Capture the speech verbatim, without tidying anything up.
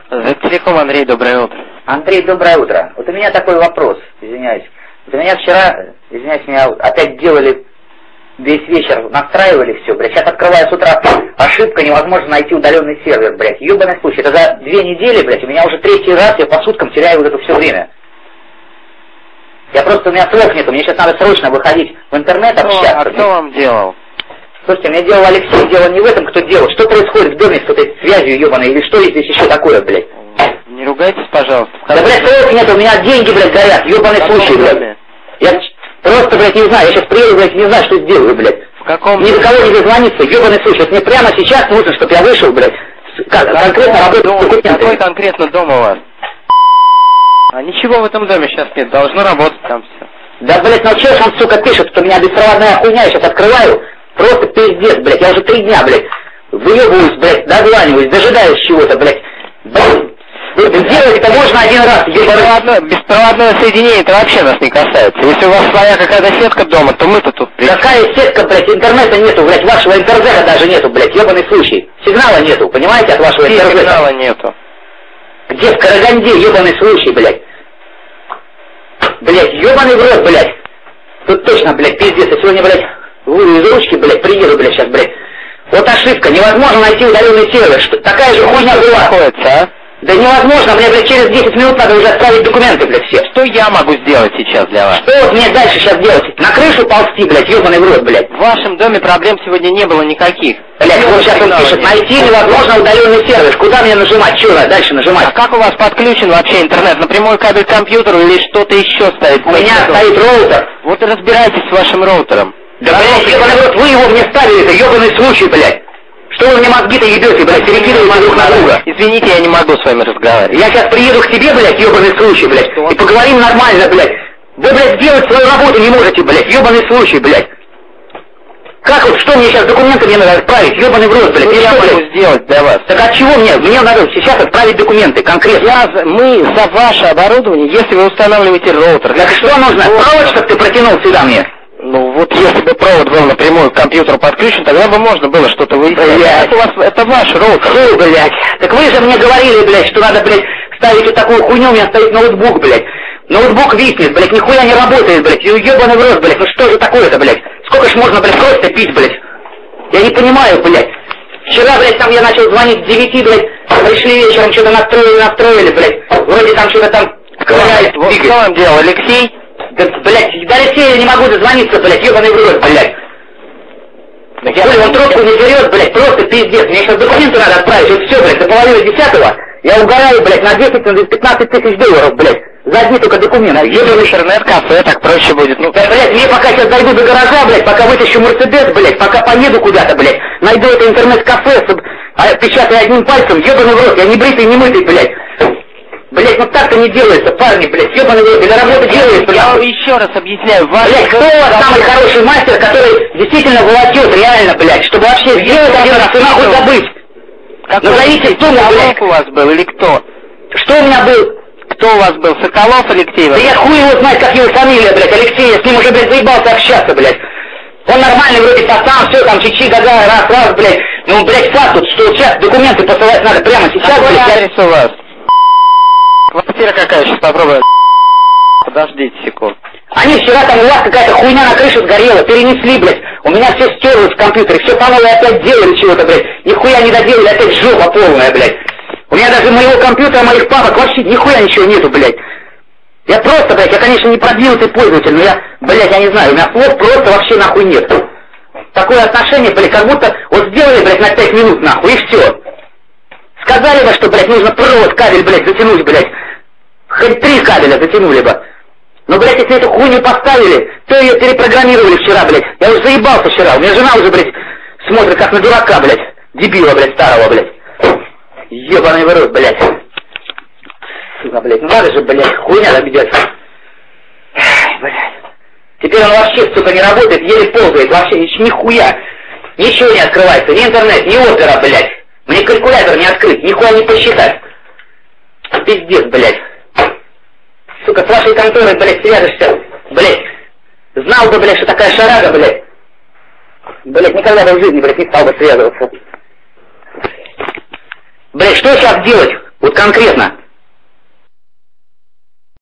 Телеком Андрей, доброе утро. Андрей, доброе утро. Вот у меня такой вопрос, извиняюсь. Вот у меня вчера, извиняюсь, меня опять делали весь вечер, настраивали все, блядь. Сейчас открываю с утра, ошибка, невозможно найти удаленный сервер, блядь. Ёбаный случай. Это за две недели, блядь, у меня уже третий раз, я по суткам теряю вот это все время. Я просто, у меня слов нету, мне сейчас надо срочно выходить в интернет, общаться. А кто вам делал? Слушайте, мне делал Алексей, дело не в этом, кто делал. Что происходит в доме с этой связью ебаной, или что здесь еще такое, блядь? Не ругайтесь, пожалуйста. Да, блядь, слов нет, у меня деньги, блядь, горят, ебаный случай, блядь. Я просто, блядь, не знаю, я сейчас приеду, блядь, не знаю, что сделаю, блядь. В каком... Ни до кого не дозвониться, ебаный случай. Вот мне прямо сейчас нужно, чтобы я вышел, блядь, как, конкретно работать с документами. Какой конкретно дом у вас? А ничего в этом доме сейчас нет, должно работать там все. Да, блядь, ну что ж он, сука, пишет, что у меня беспроводная хуйня, я сейчас открываю. Просто пиздец, блядь, я уже три дня, блядь, выебываюсь, блядь, дозваниваюсь, дожидаюсь чего-то, блядь. Сделать это можно один раз, беспроводное, беспроводное соединение, это вообще нас не касается. Если у вас своя какая-то сетка дома, то мы-то тут... Какая сетка, блядь, интернета нету, блядь, вашего интернета даже нету, блядь, ебаный случай. Сигнала нету, понимаете, от вашего интернета? Сигнала нету. Где в Караганде, ебаный случай, блядь. Блядь, ебаный в рот, блядь. Тут точно, блядь, пиздец, я сегодня, блядь, выйду из ручки, блядь, приеду, блядь, сейчас, блядь. Вот ошибка, невозможно найти удаленный сервер, что такая же хуйня была. Находится, а? Да невозможно, мне, блядь, через десять минут надо уже отправить документы, блядь, все. Что я могу сделать сейчас для вас? Что вот мне дальше сейчас делать? На крышу ползти, блядь, ебаный в рот, блядь. В вашем доме проблем сегодня не было никаких. Блядь, вот сейчас он пишет, найти невозможно удаленный сервер. Куда мне нажимать? Что надо дальше нажимать? А как у вас подключен вообще интернет? Напрямую кабель к компьютеру или что-то еще стоит? У меня стоит роутер. Вот и разбирайтесь с вашим роутером. Да, блядь, ебаный в рот, вы его мне ставили, это ебаный случай, блядь. Что вы мне мозги-то ебете, блядь, перекидываете друг на друга? Извините, я не могу с вами разговаривать. Я сейчас приеду к тебе, блядь, ебаный случай, блядь, и поговорим нормально, блядь. Вы, блядь, сделать свою работу не можете, блядь, ебаный случай, блядь. Как вот, что мне сейчас, документы мне надо отправить, ебаный в рот, блядь, что я могу сделать для вас? Так от чего мне? Мне надо сейчас отправить документы, конкретно. Я, мы за ваше оборудование, если вы устанавливаете роутер... Так что нужно? Провод, чтобы ты протянул сюда мне? Ну вот если бы провод был напрямую к компьютеру подключен, тогда бы можно было что-то выяснить. Это, у вас, это ваш роутер. Фу, блядь. Так вы же мне говорили, блядь, что надо, блядь, ставить вот такую хуйню, у меня стоит ноутбук, блядь. Ноутбук виснет, блядь, нихуя не работает, блядь. Ебаный в рот, блядь. Ну что же такое-то, блядь? Сколько ж можно, блядь, просто пить, блядь? Я не понимаю, блядь. Вчера, блядь, там я начал звонить с девяти, блядь, пришли вечером, что-то настроили, настроили, блядь. Вроде там что-то там ковыряет. Вот что вам делал, Алексей? Да, блядь, до Алексея не могу дозвониться, блядь, ебаный в рот, блядь. Так я, он трубку не берет, блядь, просто пиздец. Мне сейчас документы надо отправить, вот все, блядь, до половины десятого. Я угораю, блядь, на десять, на пятнадцать тысяч долларов, блядь. За одни только документы. Ебаный интернет-кафе, так проще будет. Ну, да, блядь, мне пока сейчас дойду до гаража, блядь, пока вытащу Мерседес, блядь, пока поеду куда-то, блядь, найду это интернет-кафе, а, печатая одним пальцем, ебаный в рот, я не бритый, не мытый, блядь. Блять, ну так-то не делается, парни, блять, ебаный в рот, для работы делается. Я вам еще раз объясняю, блять, кто у вас самый хороший мастер, который действительно волочет, реально, блять, чтобы вообще сделать один раз и нахуй забыть? Назовите сумму, блять. У вас был или кто? Что у меня был? Кто у вас был, Соколов Алексей? Да я хуй его знает, как его фамилия, блять, Алексей, я с ним уже, блядь, заебался общаться, блять. Он нормальный вроде пацан, все там, чичи, гага, раз, раз, блять. Ну, блять, факт тут, что сейчас документы посылать надо прямо сейчас, какой блять. Адрес у вас? Квартира какая? Сейчас попробую. Подождите секунду. Они вчера там, у вас какая-то хуйня на крышу сгорела, перенесли, блядь. У меня все стерлось в компьютере, все по новой опять делали чего-то, блядь. Нихуя не доделали, опять жопа полная, блядь. У меня даже моего компьютера, моих папок вообще нихуя ничего нету, блядь. Я просто, блядь, я, конечно, не продвинутый пользователь, но я, блядь, я не знаю, у меня слов просто вообще нахуй нет. Такое отношение, блядь, как будто вот сделали, блядь, на пять минут, нахуй, и все. Сказали бы, что, блядь, нужно провод, кабель, блядь, затянуть, блядь. Хоть три кабеля затянули бы. Но, блядь, если эту хуйню поставили, то ее перепрограммировали вчера, блядь. Я уже заебался вчера. У меня жена уже, блядь, смотрит как на дурака, блядь. Дебила, блядь, старого, блядь. Ебаный в рот, блядь. Сука, блядь, ну надо же, блядь, хуйня добьется. Блядь. Теперь он вообще, сука, не работает, еле ползает, вообще нихуя. Ничего не открывается, ни интернет, ни опера, блядь. Мне калькулятор не открыть, нихуя не посчитать. Пиздец, блядь. Сука, с вашей конторой, блядь, свяжешься, блядь. Знал бы, блядь, что такая шарага, блядь. Блядь, никогда бы в жизни, блядь, не стал бы связываться. Блядь, что сейчас делать? Вот Вот конкретно.